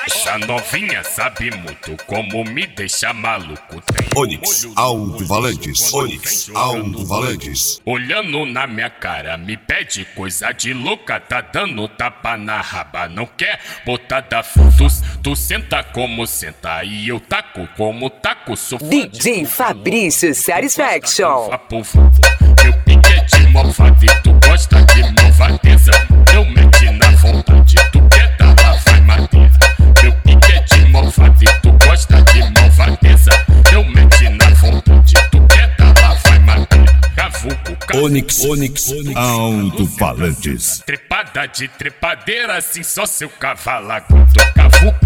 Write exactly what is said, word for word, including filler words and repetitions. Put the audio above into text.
Essa novinha sabe muito como me deixa maluco. Tem Onix Alto-Falantes, Onix Alto-Falantes. Olhando na minha cara, me pede coisa de louca. Tá dando tapa na raba, não quer botar da tu, tu senta como senta e eu taco como taco. Sou D J Fabrício Satisfaction. Meu pique é de malvado e tu gosta de malvadeza. Eu mete na vontade, tu quer dar lá vai madeira. Meu pique é de malvado e tu gosta de malvadeza. Eu mete na vontade, tu quer dar lá vai madeira. Cavuco, cavuco. Onix, Onix Alto-Falantes. Trepada de trepadeira, assim só seu cavalo agudo. Cavuco,